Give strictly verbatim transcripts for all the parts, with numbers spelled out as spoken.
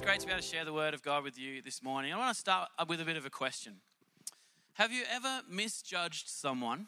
great to be able to share the word of God with you this morning. I want to start with a bit of a question. Have you ever misjudged someone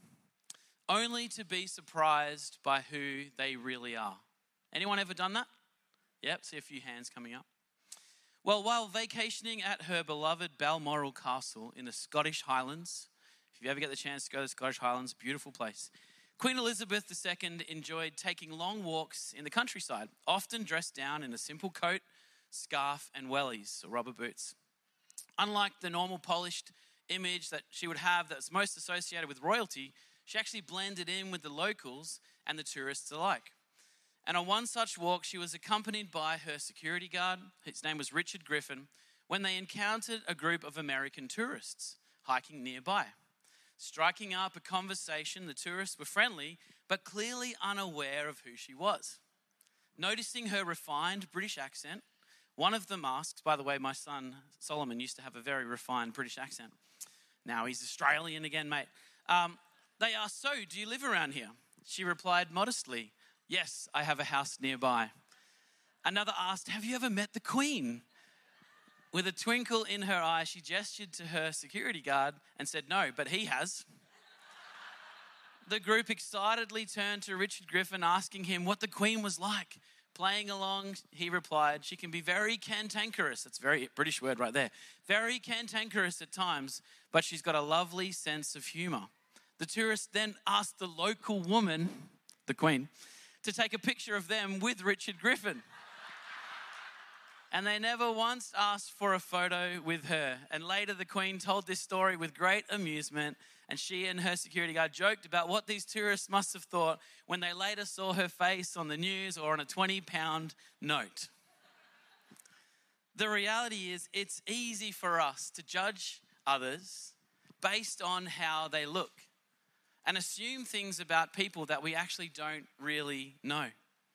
only to be surprised by who they really are? Anyone ever done that? Yep, see a few hands coming up. Well, while vacationing at her beloved Balmoral Castle in the Scottish Highlands, if you ever get the chance to go to the Scottish Highlands, beautiful place, Queen Elizabeth the Second enjoyed taking long walks in the countryside, often dressed down in a simple coat, scarf and wellies, or rubber boots. Unlike the normal polished image that she would have that's most associated with royalty, she actually blended in with the locals and the tourists alike. And on one such walk, she was accompanied by her security guard, his name was Richard Griffin, when they encountered a group of American tourists hiking nearby. Striking up a conversation, the tourists were friendly, but clearly unaware of who she was. Noticing her refined British accent, one of them asks, by the way, my son Solomon used to have a very refined British accent. Now he's Australian again, mate. Um, they asked, so, do you live around here? She replied modestly, yes, I have a house nearby. Another asked, have you ever met the Queen? With a twinkle in her eye, she gestured to her security guard and said, no, but he has. The group excitedly turned to Richard Griffin, asking him what the Queen was like. Playing along, he replied, she can be very cantankerous. That's a very British word right there. Very cantankerous at times, but she's got a lovely sense of humour. The tourist then asked the local woman, the Queen, to take a picture of them with Richard Griffin. And they never once asked for a photo with her. And later the Queen told this story with great amusement, and she and her security guard joked about what these tourists must have thought when they later saw her face on the news or on a twenty pound note. The reality is, it's easy for us to judge others based on how they look and assume things about people that we actually don't really know.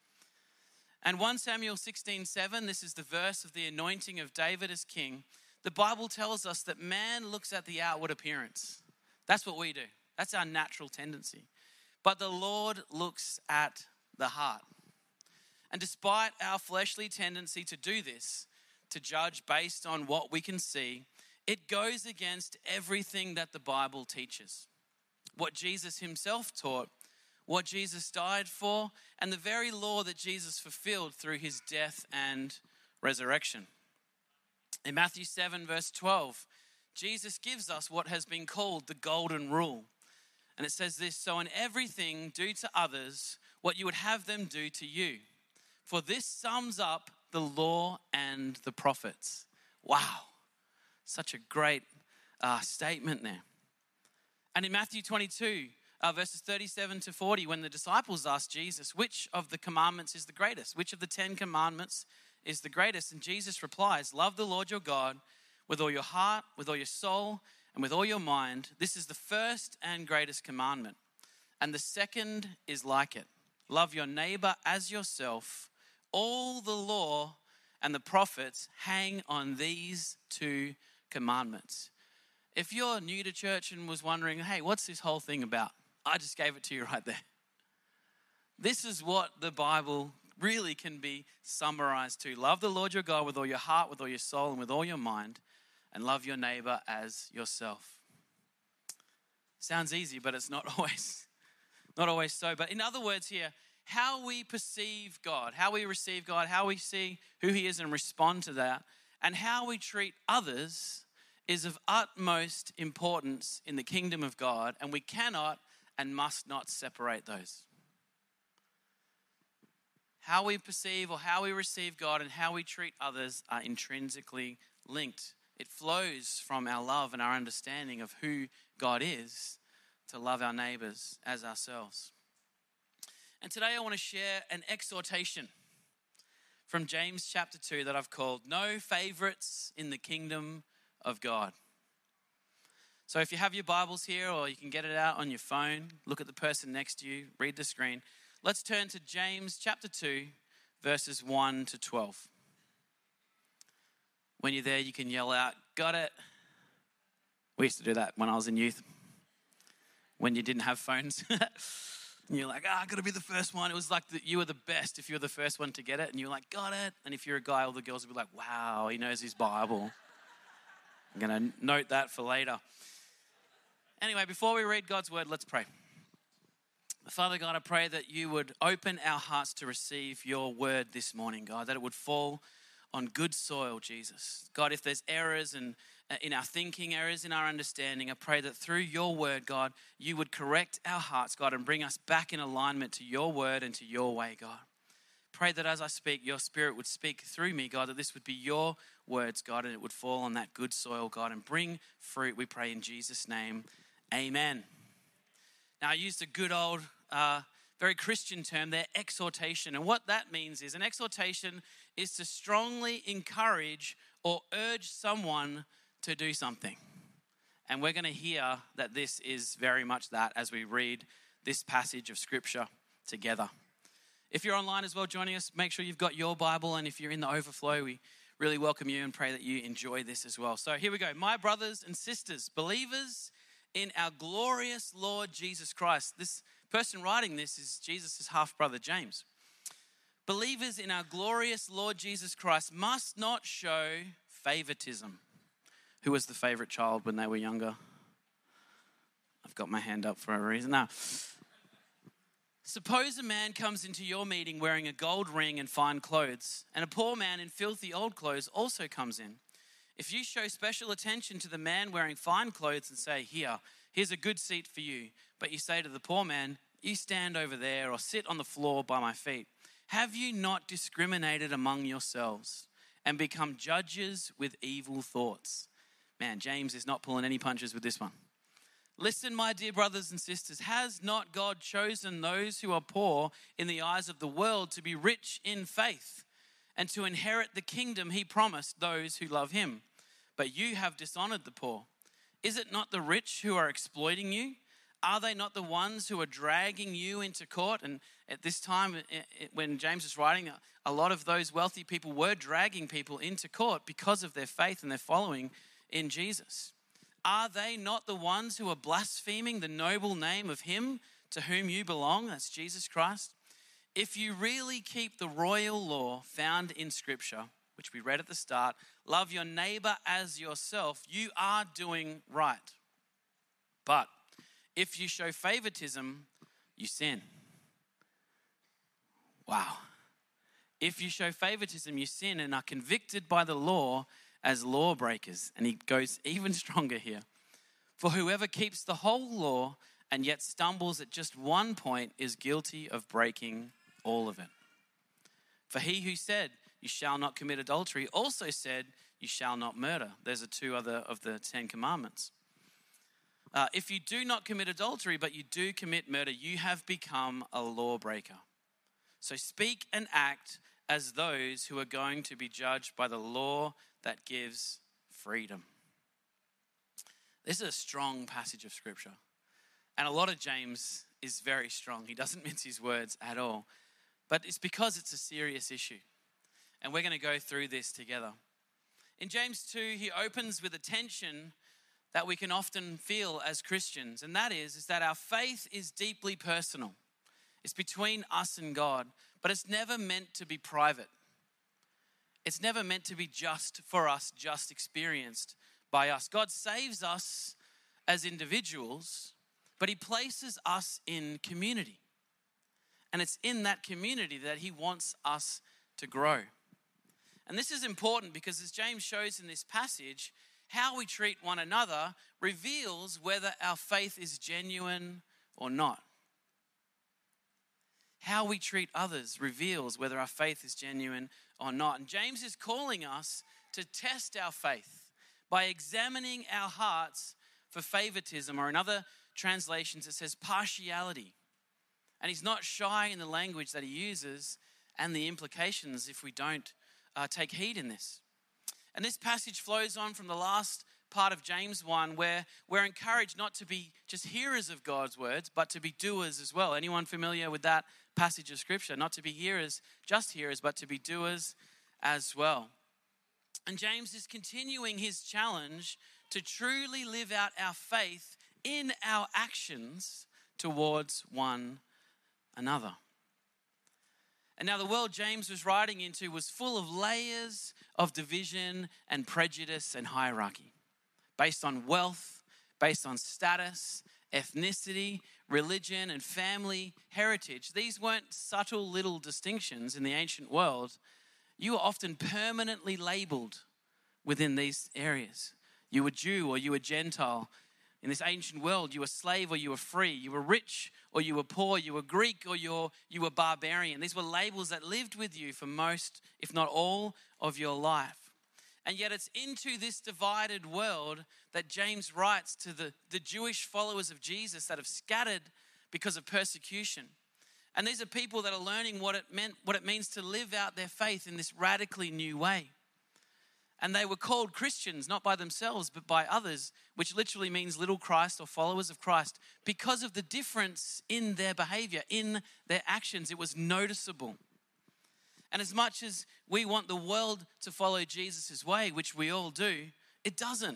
And First Samuel sixteen seven, this is the verse of the anointing of David as king. The Bible tells us that man looks at the outward appearance. That's what we do. That's our natural tendency. But the Lord looks at the heart. And despite our fleshly tendency to do this, to judge based on what we can see, it goes against everything that the Bible teaches. What Jesus himself taught, what Jesus died for, and the very law that Jesus fulfilled through his death and resurrection. In Matthew seven, verse twelve, Jesus gives us what has been called the golden rule. And it says this, so in everything do to others what you would have them do to you. For this sums up the law and the prophets. Wow, such a great uh, statement there. And in Matthew twenty-two, uh, verses thirty-seven to forty, when the disciples asked Jesus, which of the commandments is the greatest? Which of the ten commandments is the greatest? And Jesus replies, love the Lord your God with all your heart, with all your soul, and with all your mind. This is the first and greatest commandment. And the second is like it. Love your neighbor as yourself. All the law and the prophets hang on these two commandments. If you're new to church and was wondering, hey, what's this whole thing about? I just gave it to you right there. This is what the Bible really can be summarized to. Love the Lord your God with all your heart, with all your soul, and with all your mind. And love your neighbor as yourself. Sounds easy, but it's not always, not always so. But in other words here, how we perceive God, how we receive God, how we see who he is and respond to that, and how we treat others is of utmost importance in the kingdom of God, and we cannot and must not separate those. How we perceive or how we receive God and how we treat others are intrinsically linked. It flows from our love and our understanding of who God is to love our neighbors as ourselves. And today I want to share an exhortation from James chapter two that I've called No Favorites in the Kingdom of God. So if you have your Bibles here or you can get it out on your phone, look at the person next to you, read the screen. Let's turn to James chapter two, verses one to twelve. When you're there, you can yell out, got it. We used to do that when I was in youth, when you didn't have phones. And you're like, ah, oh, I got to be the first one. It was like the, you were the best if you were the first one to get it. And you're like, got it. And if you're a guy, all the girls will be like, wow, he knows his Bible. I'm going to note that for later. Anyway, before we read God's word, let's pray. Father God, I pray that you would open our hearts to receive your word this morning, God, that it would fall on good soil, Jesus. God, if there's errors and in our thinking, errors in our understanding, I pray that through your word, God, you would correct our hearts, God, and bring us back in alignment to your word and to your way, God. Pray that as I speak, your spirit would speak through me, God, that this would be your words, God, and it would fall on that good soil, God, and bring fruit, we pray in Jesus' name. Amen. Now, I used a good old, uh, very Christian term there, exhortation. And what that means is an exhortation is to strongly encourage or urge someone to do something. And we're going to hear that this is very much that as we read this passage of scripture together. If you're online as well joining us, make sure you've got your Bible. And if you're in the overflow, we really welcome you and pray that you enjoy this as well. So here we go. My brothers and sisters, believers in our glorious Lord Jesus Christ. This person writing this is Jesus' half-brother, James. Believers in our glorious Lord Jesus Christ must not show favoritism. Who was the favorite child when they were younger? I've got my hand up for a reason. Now, suppose a man comes into your meeting wearing a gold ring and fine clothes, and a poor man in filthy old clothes also comes in. If you show special attention to the man wearing fine clothes and say, here, here's a good seat for you, but you say to the poor man, you stand over there or sit on the floor by my feet, have you not discriminated among yourselves and become judges with evil thoughts? Man, James is not pulling any punches with this one. Listen, my dear brothers and sisters, has not God chosen those who are poor in the eyes of the world to be rich in faith and to inherit the kingdom he promised those who love him? But you have dishonored the poor. Is it not the rich who are exploiting you? Are they not the ones who are dragging you into court? And at this time, when James is writing, a lot of those wealthy people were dragging people into court because of their faith and their following in Jesus. Are they not the ones who are blaspheming the noble name of him to whom you belong? That's Jesus Christ. If you really keep the royal law found in Scripture, which we read at the start, love your neighbor as yourself, you are doing right. But if you show favoritism, you sin. Wow. If you show favoritism, you sin and are convicted by the law as lawbreakers. And he goes even stronger here. For whoever keeps the whole law and yet stumbles at just one point is guilty of breaking all of it. For he who said, you shall not commit adultery, also said, you shall not murder. There's are two other of the Ten Commandments. Uh, if you do not commit adultery, but you do commit murder, you have become a lawbreaker. So speak and act as those who are going to be judged by the law that gives freedom. This is a strong passage of scripture. And a lot of James is very strong. He doesn't mince his words at all. But it's because it's a serious issue. And we're going to go through this together. In James two, he opens with a tension that we can often feel as Christians. And that is, is that our faith is deeply personal. It's between us and God. But it's never meant to be private. It's never meant to be just for us, just experienced by us. God saves us as individuals, but he places us in community. And it's in that community that he wants us to grow. And this is important because as James shows in this passage, how we treat one another reveals whether our faith is genuine or not. How we treat others reveals whether our faith is genuine or not. And James is calling us to test our faith by examining our hearts for favoritism, or in other translations it says partiality. And he's not shy in the language that he uses and the implications if we don't uh, take heed in this. And this passage flows on from the last part of James one, where we're encouraged not to be just hearers of God's words, but to be doers as well. Anyone familiar with that passage of scripture? Not to be hearers, just hearers, but to be doers as well. And James is continuing his challenge to truly live out our faith in our actions towards one another. And now the world James was writing into was full of layers of division and prejudice and hierarchy based on wealth, based on status, ethnicity, religion, and family heritage. These weren't subtle little distinctions in the ancient world. You were often permanently labeled within these areas. You were Jew or you were Gentile. In this ancient world, you were slave or you were free. You were rich or you were poor. You were Greek or you were, you were barbarian. These were labels that lived with you for most, if not all, of your life. And yet it's into this divided world that James writes to the, the Jewish followers of Jesus that have scattered because of persecution. And these are people that are learning what it meant, what it means to live out their faith in this radically new way. And they were called Christians, not by themselves, but by others, which literally means little Christ or followers of Christ, because of the difference in their behavior, in their actions. It was noticeable. And as much as we want the world to follow Jesus' way, which we all do, it doesn't.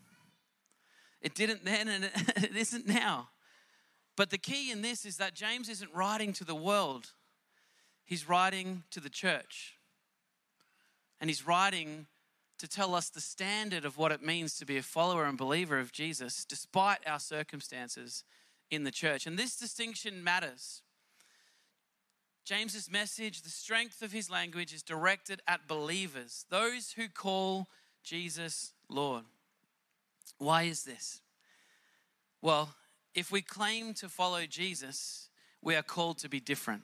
It didn't then and it isn't now. But the key in this is that James isn't writing to the world. He's writing to the church. And he's writing to tell us the standard of what it means to be a follower and believer of Jesus, despite our circumstances in the church. And this distinction matters. James's message, the strength of his language, is directed at believers, those who call Jesus Lord. Why is this? Well, if we claim to follow Jesus, we are called to be different.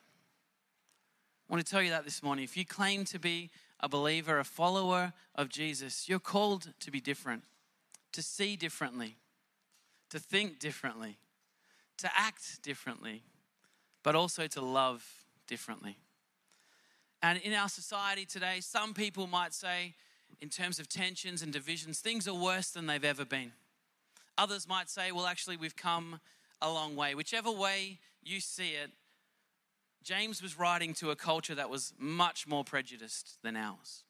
I want to tell you that this morning. If you claim to be a believer, a follower of Jesus, you're called to be different, to see differently, to think differently, to act differently, but also to love differently. And in our society today, some people might say, in terms of tensions and divisions, things are worse than they've ever been. Others might say, well, actually, we've come a long way. Whichever way you see it, James was writing to a culture that was much more prejudiced than ours.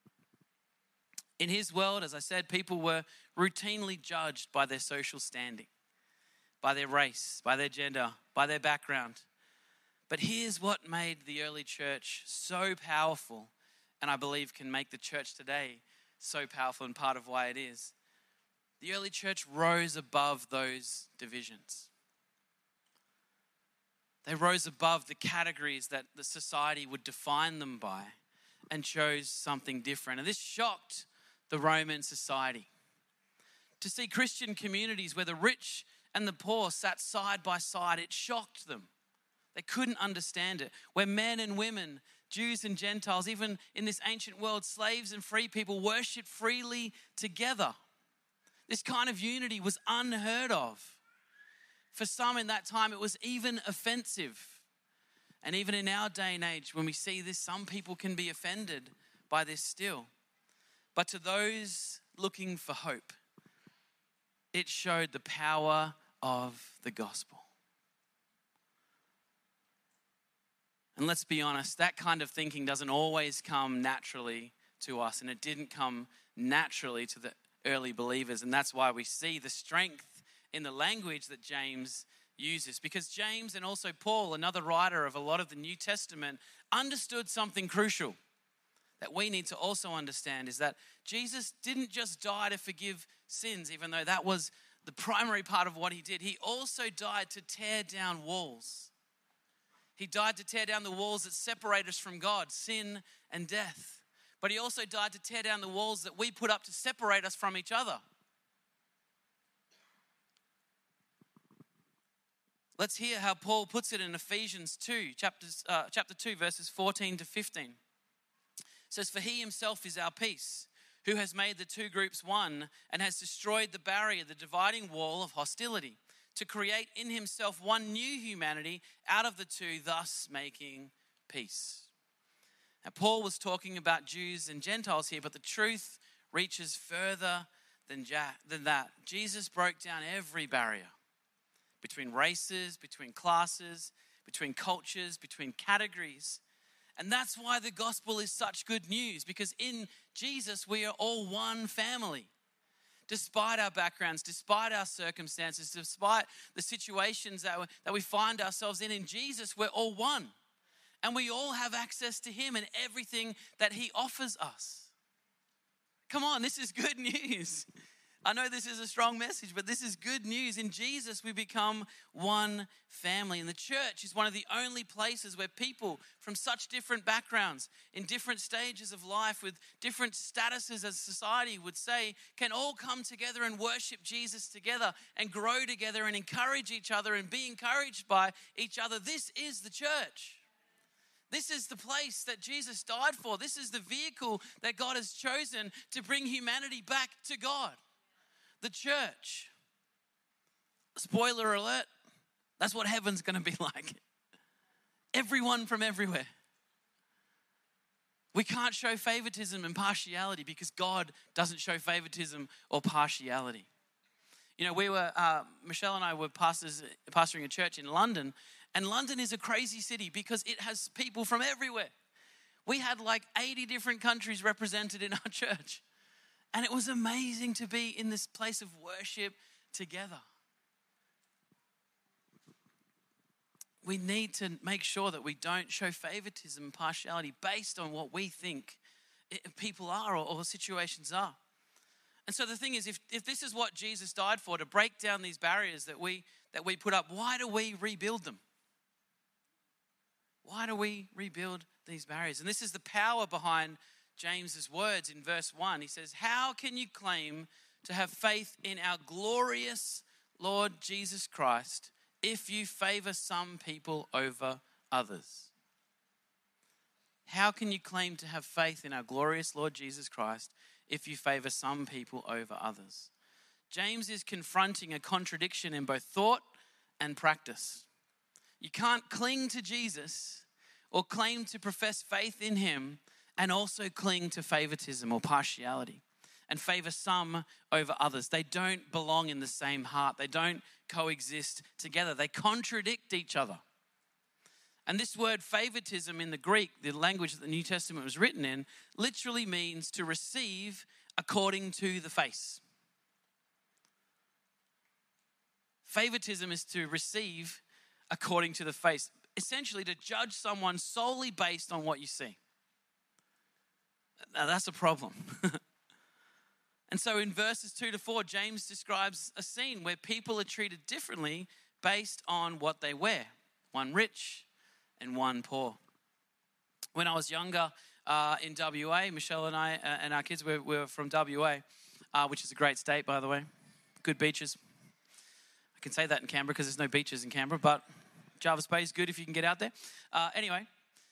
In his world, as I said, people were routinely judged by their social standing, by their race, by their gender, by their background. But here's what made the early church so powerful, and I believe can make the church today so powerful, and part of why it is. The early church rose above those divisions. They rose above the categories that the society would define them by and chose something different. And this shocked the Roman society. To see Christian communities where the rich and the poor sat side by side, it shocked them. They couldn't understand it. Where men and women, Jews and Gentiles, even in this ancient world, slaves and free people worshiped freely together. This kind of unity was unheard of. For some in that time, it was even offensive. And even in our day and age, when we see this, some people can be offended by this still. But to those looking for hope, it showed the power of the gospel. And let's be honest, that kind of thinking doesn't always come naturally to us. And it didn't come naturally to the early believers. And that's why we see the strength in the language that James uses. Because James and also Paul, another writer of a lot of the New Testament, understood something crucial that we need to also understand, is that Jesus didn't just die to forgive sins, even though that was the primary part of what he did. He also died to tear down walls. He died to tear down the walls that separate us from God, sin and death. But he also died to tear down the walls that we put up to separate us from each other. Let's hear how Paul puts it in Ephesians two, chapters, uh, chapter two, verses fourteen to fifteen. It says, "For he himself is our peace, who has made the two groups one and has destroyed the barrier, the dividing wall of hostility, to create in himself one new humanity out of the two, thus making peace." Now, Paul was talking about Jews and Gentiles here, but the truth reaches further than, ja- than that. Jesus broke down every barrier between races, between classes, between cultures, between categories. And that's why the gospel is such good news, because in Jesus we are all one family. despite our backgrounds, despite our circumstances, despite the situations that we, that we find ourselves in. In Jesus, we're all one. And we all have access to him and everything that he offers us. Come on, this is good news. I know this is a strong message, but this is good news. In Jesus, we become one family. And the church is one of the only places where people from such different backgrounds, in different stages of life, with different statuses as society would say, can all come together and worship Jesus together and grow together and encourage each other and be encouraged by each other. This is the church. This is the place that Jesus died for. This is the vehicle that God has chosen to bring humanity back to God. The church. Spoiler alert, that's what heaven's going to be like. Everyone from everywhere. We can't show favoritism and partiality because God doesn't show favoritism or partiality. You know, we were, uh, Michelle and I were pastors, pastoring a church in London, and London is a crazy city because it has people from everywhere. We had like eighty different countries represented in our church. And it was amazing to be in this place of worship together. We need to make sure that we don't show favoritism and partiality based on what we think people are or, or situations are. And so the thing is, if, if this is what Jesus died for, to break down these barriers that we that we put up, why do we rebuild them? Why do we rebuild these barriers? And this is the power behind James's words in verse one. He says, how can you claim to have faith in our glorious Lord Jesus Christ if you favor some people over others? How can you claim to have faith in our glorious Lord Jesus Christ if you favor some people over others? James is confronting a contradiction in both thought and practice. You can't cling to Jesus or claim to profess faith in him and also cling to favoritism or partiality and favor some over others. They don't belong in the same heart. They don't coexist together. They contradict each other. And this word favoritism in the Greek, the language that the New Testament was written in, literally means to receive according to the face. Favoritism is to receive according to the face. Essentially, to judge someone solely based on what you see. Now, that's a problem. And so in verses two to four, James describes a scene where people are treated differently based on what they wear. One rich and one poor. When I was younger uh, in W A, Michelle and I uh, and our kids were, were from W A, uh, which is a great state, by the way. Good beaches. I can say that in Canberra because there's no beaches in Canberra, but Jervis Bay is good if you can get out there. Uh, anyway,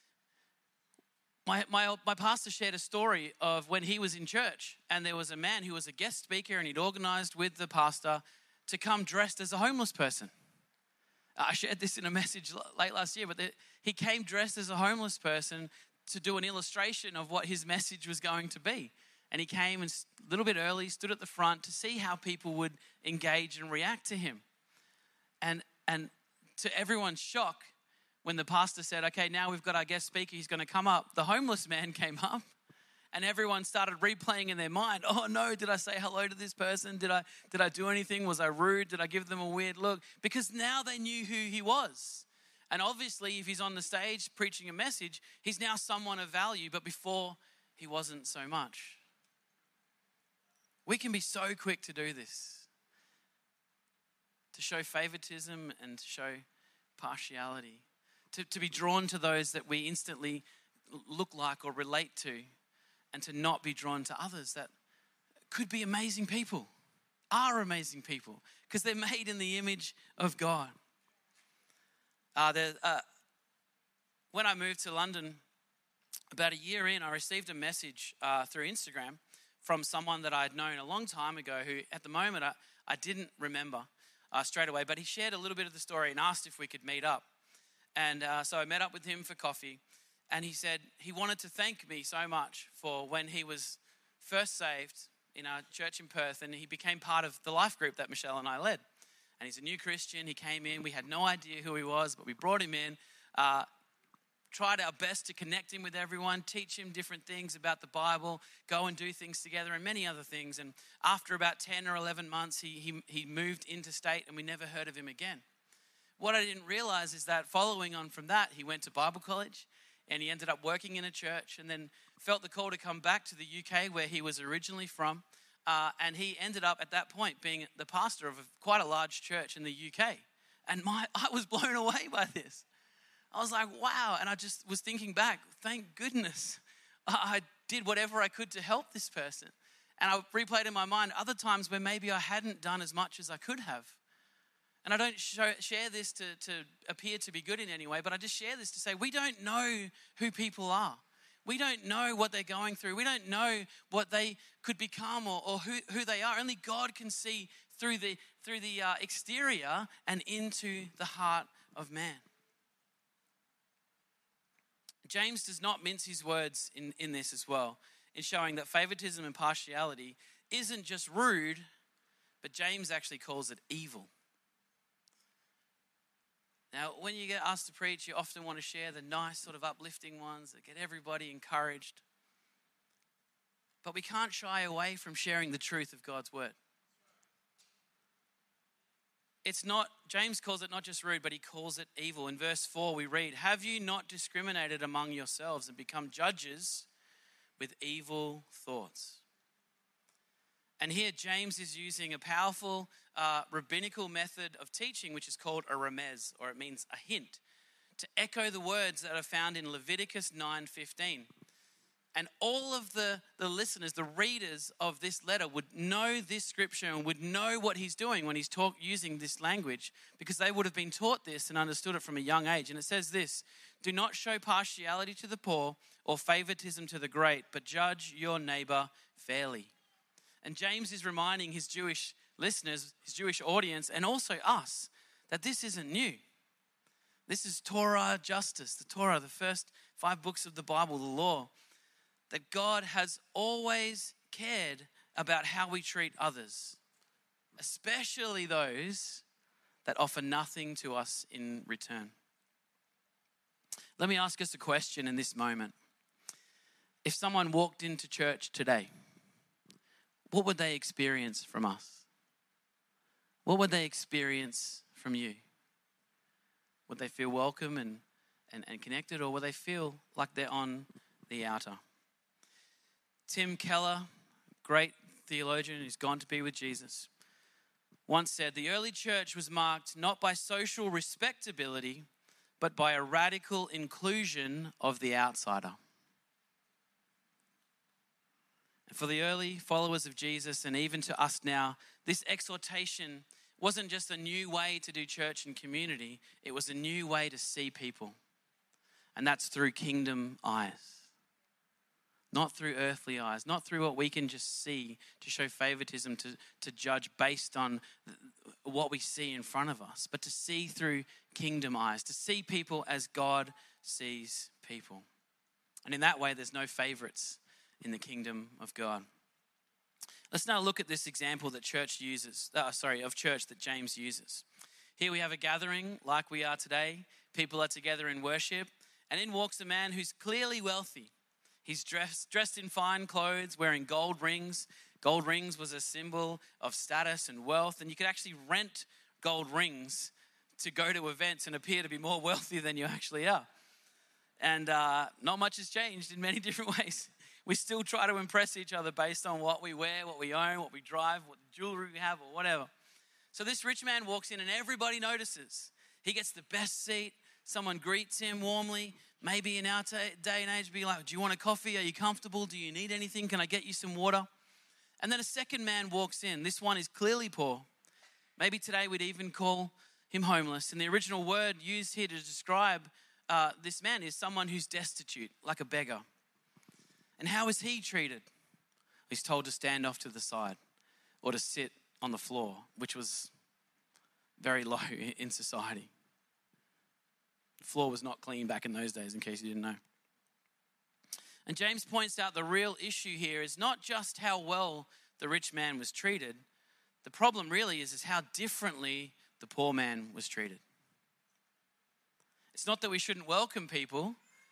my, my, my pastor shared a story of when he was in church, and there was a man who was a guest speaker, and he'd organized with the pastor to come dressed as a homeless person. I shared this in a message late last year, but the, he came dressed as a homeless person to do an illustration of what his message was going to be. And he came and a little bit early, stood at the front to see how people would engage and react to him. And and to everyone's shock, when the pastor said, okay, now we've got our guest speaker, he's going to come up, the homeless man came up, and everyone started replaying in their mind, oh no, did I say hello to this person? Did I did I do anything? Was I rude? Did I give them a weird look? Because now they knew who he was. And obviously, if he's on the stage preaching a message, he's now someone of value, but before he wasn't so much. We can be so quick to do this, to show favoritism and to show partiality, to, to be drawn to those that we instantly look like or relate to, and to not be drawn to others that could be amazing people, are amazing people, because they're made in the image of God. Uh, uh, when I moved to London, about a year in, I received a message uh, through Instagram from someone that I'd known a long time ago who at the moment I, I didn't remember uh, straight away, but he shared a little bit of the story and asked if we could meet up. And uh, so I met up with him for coffee, and he said he wanted to thank me so much for when he was first saved in our church in Perth, and he became part of the life group that Michelle and I led. And he's a new Christian. He came in. We had no idea who he was, but we brought him in. Uh, tried our best to connect him with everyone, teach him different things about the Bible, go and do things together and many other things. And after about ten or eleven months, he, he, he moved interstate and we never heard of him again. What I didn't realize is that following on from that, he went to Bible college and he ended up working in a church and then felt the call to come back to the U K where he was originally from. Uh, and he ended up at that point being the pastor of a, quite a large church in the U K. And my I was blown away by this. I was like, wow. And I just was thinking back, thank goodness I did whatever I could to help this person. And I replayed in my mind other times where maybe I hadn't done as much as I could have. And I don't show, share this to, to appear to be good in any way, but I just share this to say we don't know who people are. We don't know what they're going through. We don't know what they could become or, or who, who they are. Only God can see through the, through the uh, exterior and into the heart of man. James does not mince his words in, in this as well, in showing that favoritism and partiality isn't just rude, but James actually calls it evil. Now, when you get asked to preach, you often want to share the nice sort of uplifting ones that get everybody encouraged. But we can't shy away from sharing the truth of God's word. It's not, James calls it not just rude, but he calls it evil. In verse four we read, "Have you not discriminated among yourselves and become judges with evil thoughts?" And here James is using a powerful uh, rabbinical method of teaching, which is called a remez, or it means a hint, to echo the words that are found in Leviticus nine fifteen. And all of the, the listeners, the readers of this letter would know this scripture and would know what he's doing when he's talk, using this language, because they would have been taught this and understood it from a young age. And it says this, "Do not show partiality to the poor or favoritism to the great, but judge your neighbor fairly." And James is reminding his Jewish listeners, his Jewish audience, and also us, that this isn't new. This is Torah justice, the Torah, the first five books of the Bible, the law. That God has always cared about how we treat others, especially those that offer nothing to us in return. Let me ask us a question in this moment. If someone walked into church today, what would they experience from us? What would they experience from you? Would they feel welcome and, and, and connected, or would they feel like they're on the outer? Tim Keller, great theologian who's gone to be with Jesus, once said, "The early church was marked not by social respectability, but by a radical inclusion of the outsider." And for the early followers of Jesus, and even to us now, this exhortation wasn't just a new way to do church and community, it was a new way to see people. And that's through kingdom eyes. Not through earthly eyes, not through what we can just see to show favoritism, to, to judge based on what we see in front of us, but to see through kingdom eyes, to see people as God sees people. And in that way, there's no favorites in the kingdom of God. Let's now look at this example that church uses, uh, sorry, of church that James uses. Here we have a gathering like we are today. People are together in worship, and in walks a man who's clearly wealthy. He's dressed, dressed in fine clothes, wearing gold rings. Gold rings was a symbol of status and wealth, and you could actually rent gold rings to go to events and appear to be more wealthy than you actually are. And uh, not much has changed in many different ways. We still try to impress each other based on what we wear, what we own, what we drive, what jewelry we have, or whatever. So this rich man walks in and everybody notices. He gets the best seat. Someone greets him warmly. Maybe in our t- day and age, be like, "Do you want a coffee? Are you comfortable? Do you need anything? Can I get you some water?" And then a second man walks in. This one is clearly poor. Maybe today we'd even call him homeless. And the original word used here to describe uh, this man is someone who's destitute, like a beggar. And how is he treated? He's told to stand off to the side or to sit on the floor, which was very low in society. The floor was not clean back in those days, in case you didn't know. And James points out the real issue here is not just how well the rich man was treated. The problem really is, is how differently the poor man was treated. It's not that we shouldn't welcome people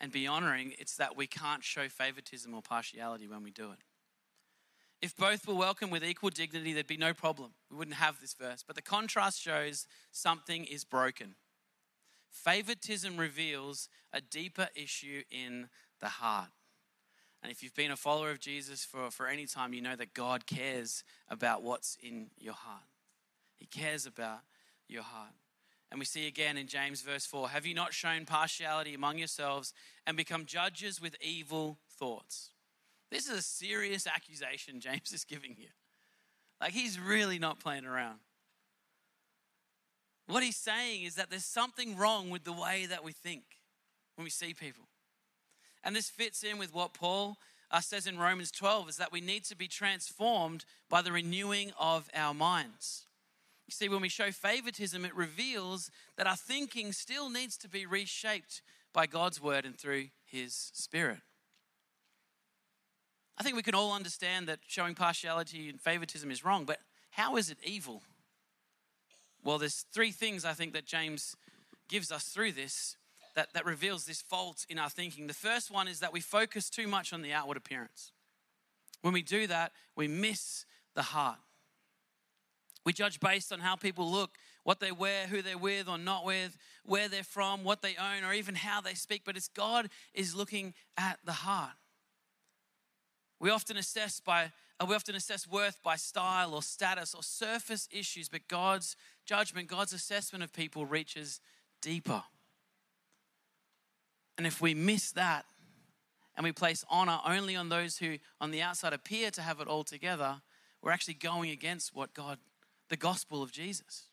and be honoring. It's that we can't show favoritism or partiality when we do it. If both were welcome with equal dignity, there'd be no problem. We wouldn't have this verse. But the contrast shows something is broken. Favoritism reveals a deeper issue in the heart. And if you've been a follower of Jesus for, for any time, you know that God cares about what's in your heart. He cares about your heart. And we see again in James verse four, have you not shown partiality among yourselves and become judges with evil thoughts? This is a serious accusation James is giving here. Like, he's really not playing around. What he's saying is that there's something wrong with the way that we think when we see people. And this fits in with what Paul uh, says in Romans twelve, is that we need to be transformed by the renewing of our minds. You see, when we show favoritism, it reveals that our thinking still needs to be reshaped by God's word and through his Spirit. I think we can all understand that showing partiality and favoritism is wrong, but how is it evil? Well, there's three things I think that James gives us through this that, that reveals this fault in our thinking. The first one is that we focus too much on the outward appearance. When we do that, we miss the heart. We judge based on how people look, what they wear, who they're with or not with, where they're from, what they own, or even how they speak. But it's God is looking at the heart. We often assess by we often assess worth by style or status or surface issues, but God's judgment, God's assessment of people reaches deeper. And if we miss that and we place honor only on those who on the outside appear to have it all together, we're actually going against what God, the gospel of Jesus.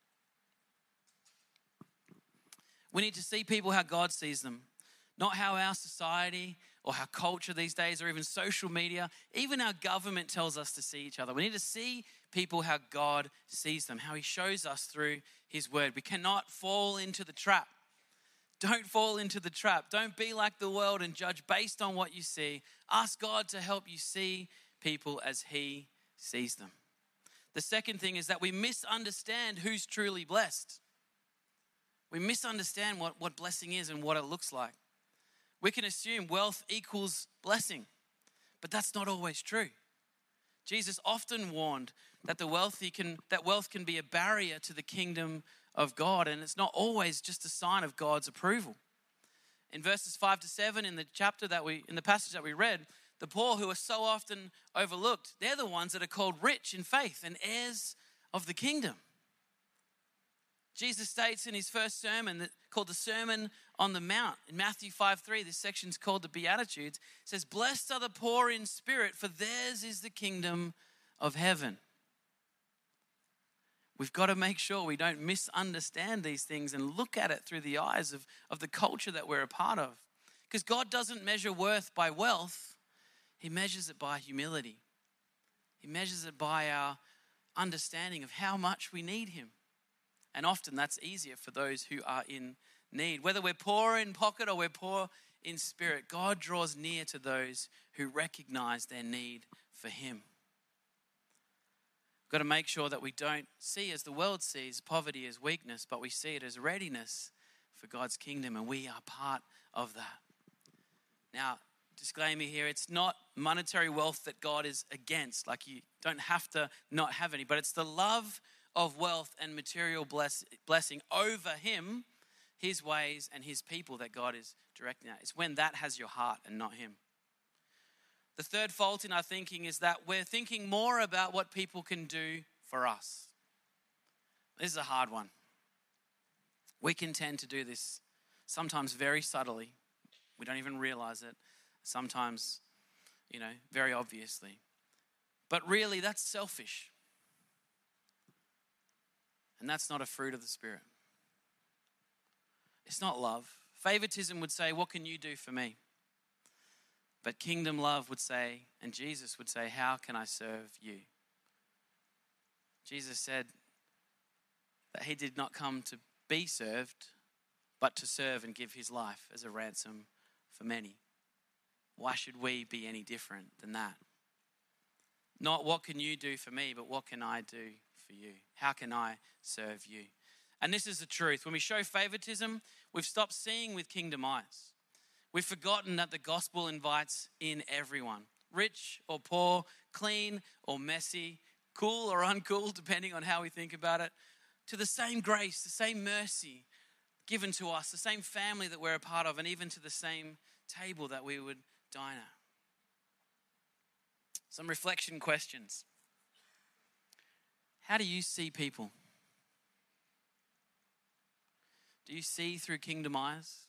We need to see people how God sees them, not how our society or how culture these days or even social media, even our government tells us to see each other. We need to see people how God sees them, how he shows us through his word. We cannot fall into the trap. Don't fall into the trap. Don't be like the world and judge based on what you see. Ask God to help you see people as he sees them. The second thing is that we misunderstand who's truly blessed. We misunderstand what, what blessing is and what it looks like. We can assume wealth equals blessing, but that's not always true. Jesus often warned that the wealthy can that wealth can be a barrier to the kingdom of God, and it's not always just a sign of God's approval. In verses five to seven in the chapter that we in the passage that we read, the poor who are so often overlooked, they're the ones that are called rich in faith and heirs of the kingdom. Jesus states in his first sermon that called the Sermon on the Mount in Matthew five three, this section's called the Beatitudes. It says, blessed are the poor in spirit, for theirs is the kingdom of heaven. We've got to make sure we don't misunderstand these things and look at it through the eyes of, of the culture that we're a part of. Because God doesn't measure worth by wealth. He measures it by humility. He measures it by our understanding of how much we need him. And often that's easier for those who are in need. Whether we're poor in pocket or we're poor in spirit, God draws near to those who recognize their need for him. We've got to make sure that we don't see as the world sees poverty as weakness, but we see it as readiness for God's kingdom, and we are part of that. Now, disclaimer here, it's not monetary wealth that God is against. Like, you don't have to not have any, but it's the love of wealth and material bless, blessing over him, his ways and his people that God is directing at. It's when that has your heart and not him. The third fault in our thinking is that we're thinking more about what people can do for us. This is a hard one. We can tend to do this sometimes very subtly. We don't even realize it. Sometimes, you know, very obviously. But really, that's selfish. And that's not a fruit of the Spirit. It's not love. Favoritism would say, what can you do for me? But kingdom love would say, and Jesus would say, how can I serve you? Jesus said that he did not come to be served, but to serve and give his life as a ransom for many. Why should we be any different than that? Not what can you do for me, but what can I do for you? How can I serve you? And this is the truth. When we show favoritism, we've stopped seeing with kingdom eyes. We've forgotten that the gospel invites in everyone, rich or poor, clean or messy, cool or uncool, depending on how we think about it, to the same grace, the same mercy given to us, the same family that we're a part of, and even to the same table that we would dine at. Some reflection questions. How do you see people? Do you see through kingdom eyes?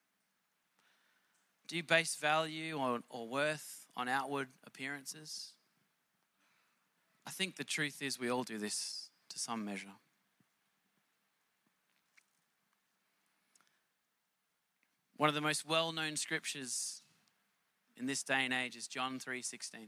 Do you base value or, or worth on outward appearances? I think the truth is we all do this to some measure. One of the most well-known scriptures in this day and age is John three sixteen.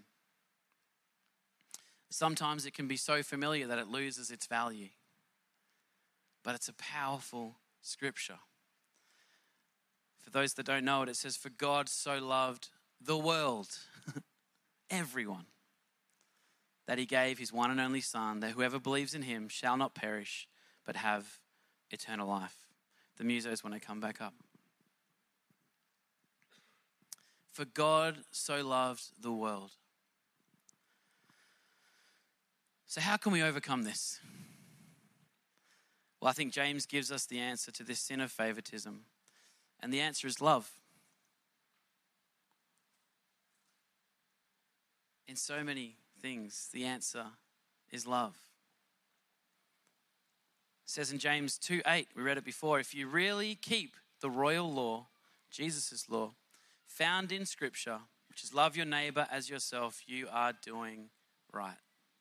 Sometimes it can be so familiar that it loses its value, but it's a powerful scripture. For those that don't know it, it says, "For God so loved the world," everyone, "that he gave his one and only Son, that whoever believes in him shall not perish, but have eternal life." The musos when I come back up. For God so loved the world. So how can we overcome this? Well, I think James gives us the answer to this sin of favoritism. And the answer is love. In so many things, the answer is love. It says in James two eight, we read it before, if you really keep the royal law, Jesus' law, found in Scripture, which is love your neighbor as yourself, you are doing right.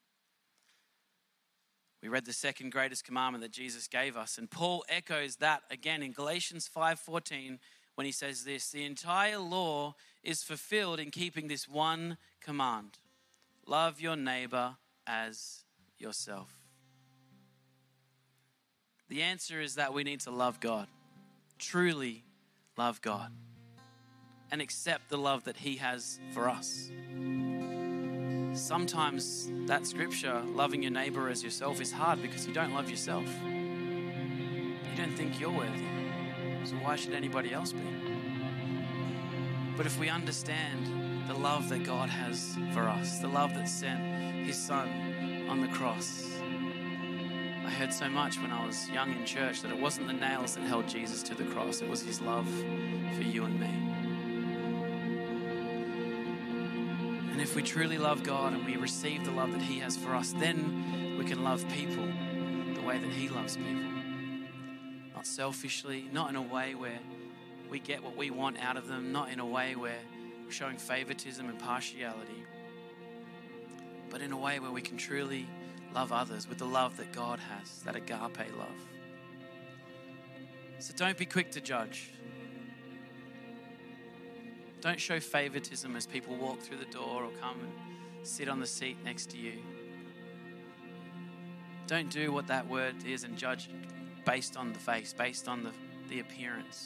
We read the second greatest commandment that Jesus gave us, and Paul echoes that again in Galatians five fourteen when he says this, the entire law is fulfilled in keeping this one command, love your neighbor as yourself. The answer is that we need to love God, truly love God, and accept the love that he has for us. Sometimes that scripture, loving your neighbor as yourself, is hard because you don't love yourself. You don't think you're worthy. So why should anybody else be? But if we understand the love that God has for us, the love that sent his Son on the cross. I heard so much when I was young in church that it wasn't the nails that held Jesus to the cross. It was his love for you and me. And if we truly love God and we receive the love that he has for us, then we can love people the way that he loves people. Not selfishly, not in a way where we get what we want out of them, not in a way where we're showing favoritism and partiality, but in a way where we can truly love others with the love that God has, that agape love. So don't be quick to judge. Don't show favoritism as people walk through the door or come and sit on the seat next to you. Don't do what that word is and judge based on the face, based on the, the appearance.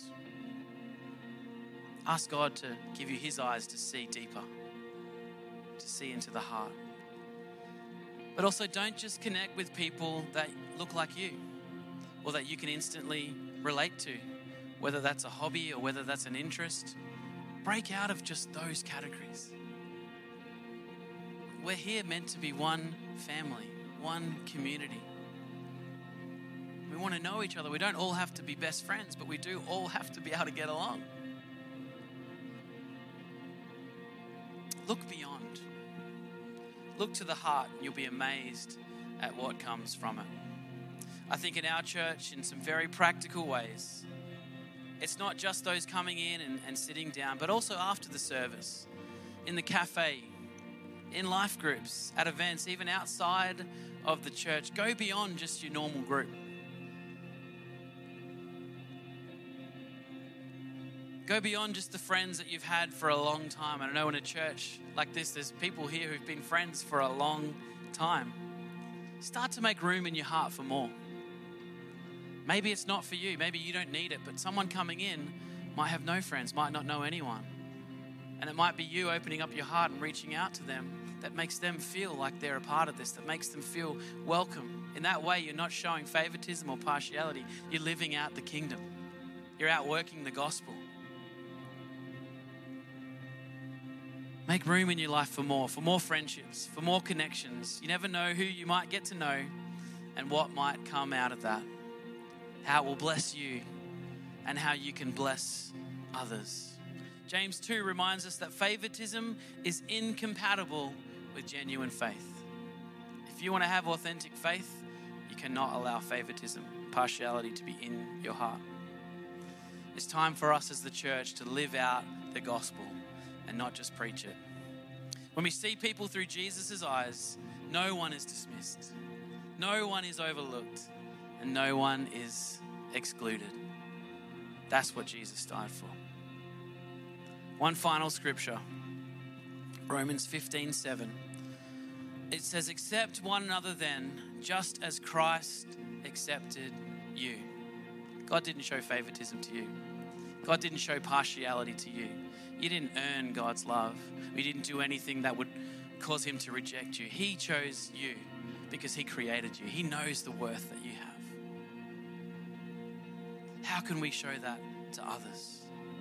Ask God to give you his eyes to see deeper, to see into the heart. But also don't just connect with people that look like you or that you can instantly relate to, whether that's a hobby or whether that's an interest. Break out of just those categories. We're here meant to be one family, one community. We want to know each other. We don't all have to be best friends, but we do all have to be able to get along. Look beyond. Look to the heart and you'll be amazed at what comes from it. I think in our church, in some very practical ways, it's not just those coming in and, and sitting down, but also after the service, in the cafe, in life groups, at events, even outside of the church. Go beyond just your normal group. Go beyond just the friends that you've had for a long time. And I know in a church like this, there's people here who've been friends for a long time. Start to make room in your heart for more. Maybe it's not for you. Maybe you don't need it. But someone coming in might have no friends, might not know anyone. And it might be you opening up your heart and reaching out to them that makes them feel like they're a part of this, that makes them feel welcome. In that way, you're not showing favoritism or partiality. You're living out the kingdom. You're outworking the gospel. Make room in your life for more, for more friendships, for more connections. You never know who you might get to know and what might come out of that. How it will bless you and how you can bless others. James two reminds us that favoritism is incompatible with genuine faith. If you want to have authentic faith, you cannot allow favoritism, partiality to be in your heart. It's time for us as the church to live out the gospel and not just preach it. When we see people through Jesus' eyes, no one is dismissed, no one is overlooked, and no one is excluded. That's what Jesus died for. One final scripture, Romans fifteen seven. It says, accept one another then, just as Christ accepted you. God didn't show favoritism to you. God didn't show partiality to you. You didn't earn God's love. You didn't do anything that would cause him to reject you. He chose you because he created you. He knows the worth that you have. How can we show that to others?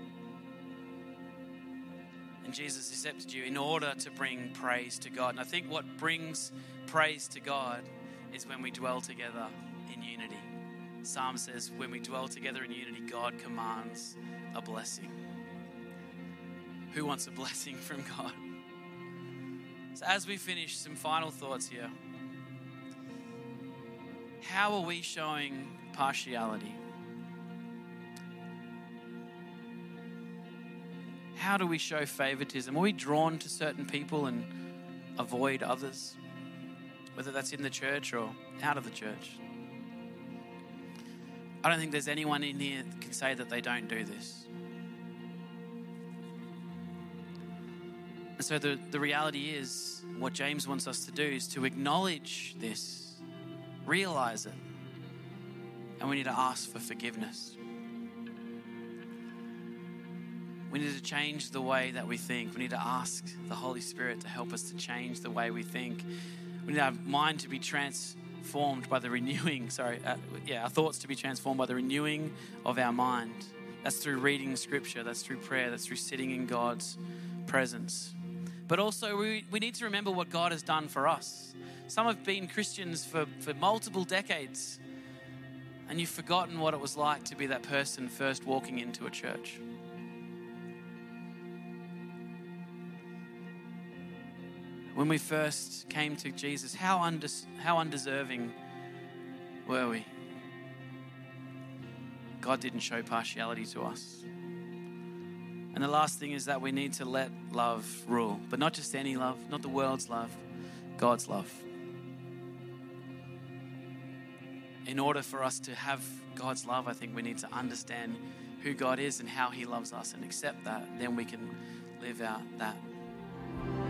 And Jesus accepted you in order to bring praise to God. And I think what brings praise to God is when we dwell together in unity. Psalm says, when we dwell together in unity, God commands a blessing. Who wants a blessing from God? So as we finish, some final thoughts here. How are we showing partiality? How do we show favoritism? Are we drawn to certain people and avoid others? Whether that's in the church or out of the church. I don't think there's anyone in here that can say that they don't do this. And so the, the reality is, what James wants us to do is to acknowledge this, realize it, and we need to ask for forgiveness. We need to change the way that we think. We need to ask the Holy Spirit to help us to change the way we think. We need our mind to be transformed by the renewing, sorry, uh, yeah, our thoughts to be transformed by the renewing of our mind. That's through reading the scripture, that's through prayer, that's through sitting in God's presence. But also we, we need to remember what God has done for us. Some have been Christians for, for multiple decades, and you've forgotten what it was like to be that person first walking into a church. When we first came to Jesus, how, undes- how undeserving were we? God didn't show partiality to us. And the last thing is that we need to let love rule. But not just any love, not the world's love, God's love. In order for us to have God's love, I think we need to understand who God is and how he loves us and accept that. Then we can live out that.